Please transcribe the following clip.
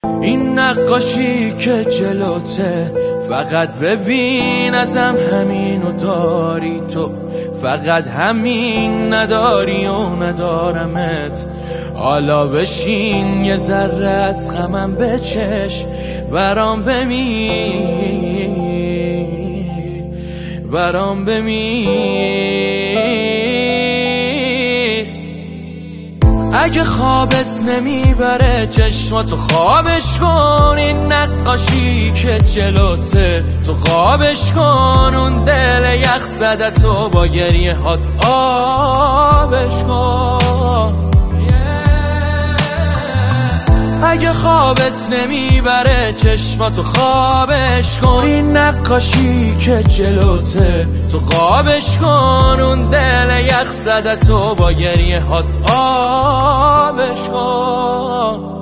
این نقاشی که جلوته فقط ببین ازم همینو داری تو، فقط همین نداری و ندارمت. حالا بشین یه ذره از غمم بچش، برام بمیر، برام بمیر. اگه خوابت نمیبره چشماتو خوابش کن، این نقاشی که جلوته تو خوابش کن، اون دل یخ زدتو با گریه هات آبش کن. اگه خوابت نمیبره چشماتو خوابش کن، این نقاشی که جلوته تو خوابش کن، اون دل یخ زدتو با گریه هات آبش کن.